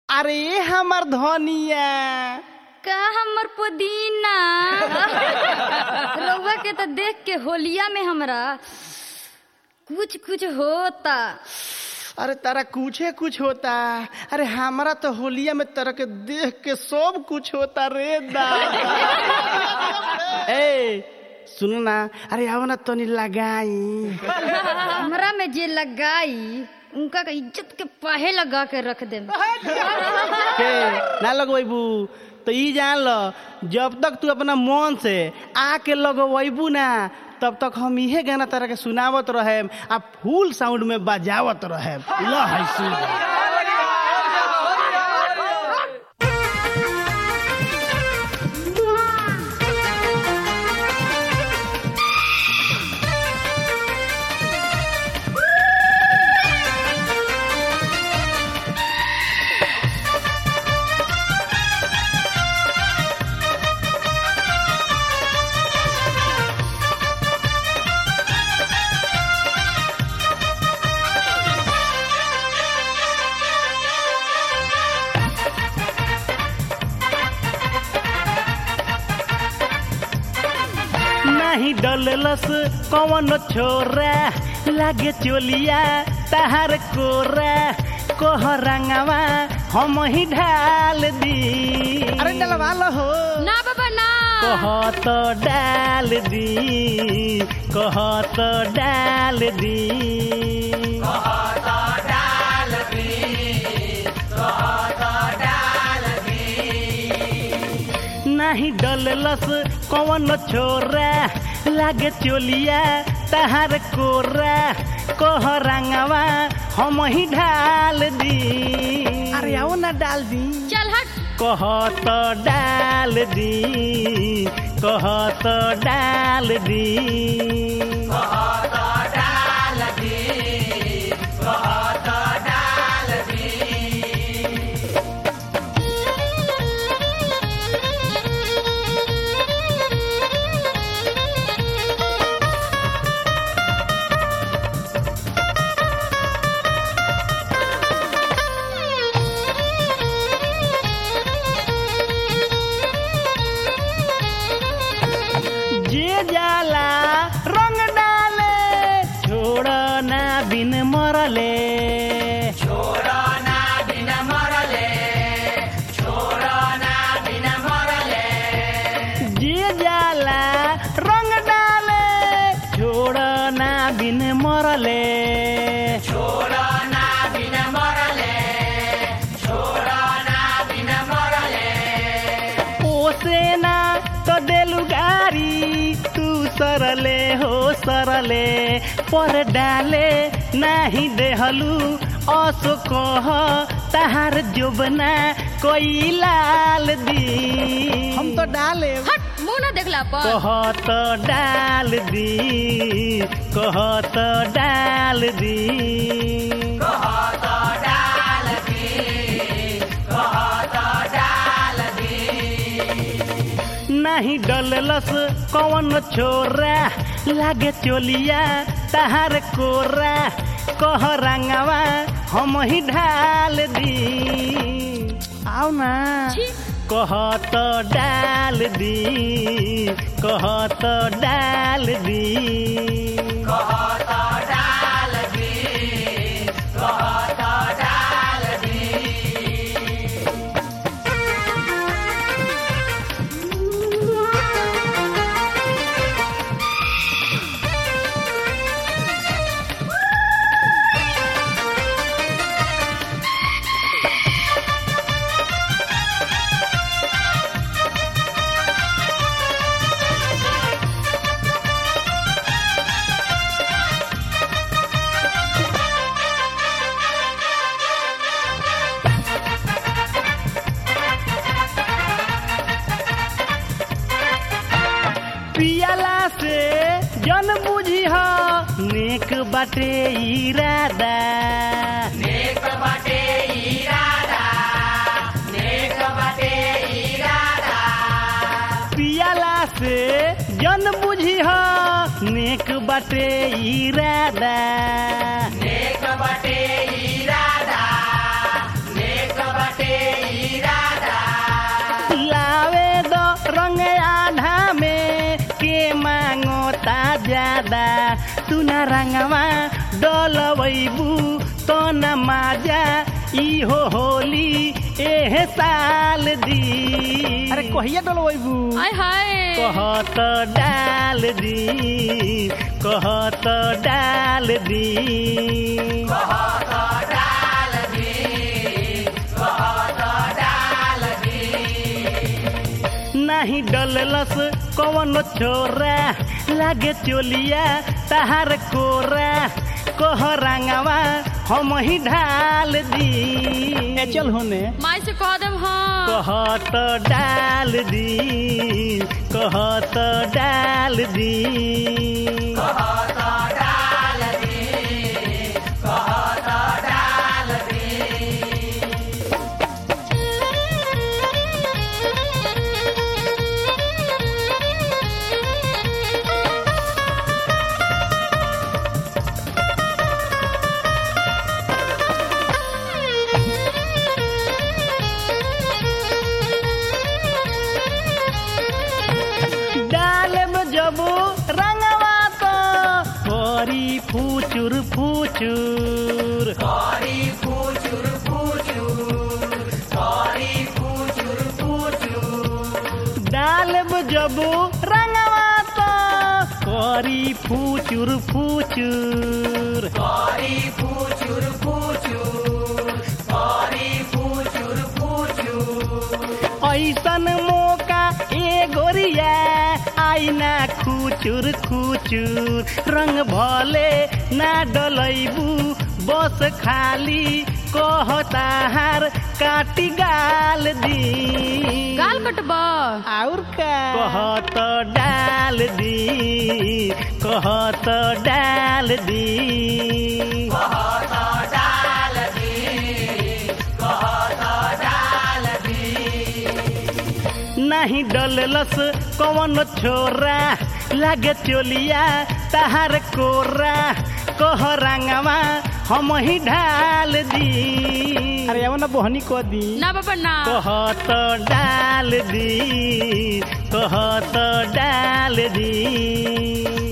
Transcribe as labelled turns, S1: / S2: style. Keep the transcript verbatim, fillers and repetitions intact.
S1: अरे हमर धनिया
S2: का हमर पुदीना रउआ के तो देख के होलिया में हमरा कुछ कुछ होता।
S1: अरे तारा कुछे कुछ होता। अरे हमारा तो होलिया में तरह के देख के सब कुछ होता रे दादा। ए सुनो ना, अरे आओ ना तनी लगाई।
S2: हमरा में जे लगाई उनका का इज्जत के पाहे लगा के रख दे
S1: के ना लगवेबू तो ई जान लो, जब तक तू अपना मन से आके लगवेबू ना तब तक हम इहे गाना तरह के सुनावत रहे आ फुल साउंड में बजावत रहे। लो है सुन। नहीं डललस कौन छोरा लागे चोलिया तहार कोरा कोह रंगवा हम ही ढाल दी। अरे डलवा लो हो
S2: ना बाबा ना
S1: कह तो डाल दी, कह तो डाल दी, कह तो डाल दी, कह तो डाल दी। नहीं डललस कौन छोरा लागे चोलिया तहार कोरा कोह रंगवा हम ही ढाल दी। अरे आओ ना डाल दी।
S2: चल हट।
S1: कह तो डाल दी, कह तो डाल दी, कह तो डाल दी, कह तो डाल दी। जाला रंग डाले छोड़ो ना बिन मरले, छोड़ो ना बिन मरले, छोड़ो ना बिन मरले। जे जाला रंग डाले छोड़ो ना बिन मरले, छोड़ो ना बिन मरले, छोड़ो ना बिन मरले। ओसे ना तो देलु गारी सरले हो सरले पर डाले नहीं देहलू असो कह तहार जोबना कोई लाल दी। हम तो डाले
S2: हट मुंह ना देखला पर
S1: कह तो डाल दी, कह तो डाल दी, कह तो डाल दी, कह तो डाल दी। नहीं डललस कौन छोरा लागे चोलिया तहार कोरा कह रंगवा हम ही ढाल दी। आओ ना कह तो डाल दी, कह तो डाल दी, कह तो डाल दी, कह तो डाल दी। पियाला से जन बुझी हो नेक बाटे इरादा, नेक बाटे इरादा, नेक बाटे इरादा। पियाला से जन बुझी हो नेक बाटे इरादा, नेक बाटे इरादा, नेक बाटे सुना रंगवा डलवैबू तो न माजा इहो होली एह साल दी। अरे कहिया डलवैबू
S2: आय हाय
S1: कहत डाल दी कहत डाल दी कहत डाल दी कहत डाल दी। नहीं डललस कौन छोरा लागे चोलिया तहार कोरा कह रंगवा हम ही ढाल दी। ए चल होने
S2: माई से कह देम हाँ
S1: कहत डाल दी कहत डाल दी कहत डाल दी कहत डाल दी। जबू रंगवा तो करी फूचुर फूचुर करी फूचुर फूचुर करी फूचुर फूचुर डालब जबू रंगवा तो करी फूचुर फूचुर करी फूचुर फूचुर करी फूचुर फूचुर। ऐसन मौका ए गोरिया आईना खुचुर खुचुर रंग भले ना डलैबू बस खाली कहताहार काटी गाल दी।
S2: गाल कटबा
S1: और का कहत डाल दी कहत डाल दी कहत डाल दी कहत डाल दी। नहीं डललस कौन छोरा लागे चोलिया तहार कोरा कह रंगवा हम ही ढाल दी। अरे अब ना बहनी को दी
S2: ना बाबा ना
S1: कहत डाल दी कहत डाल दी।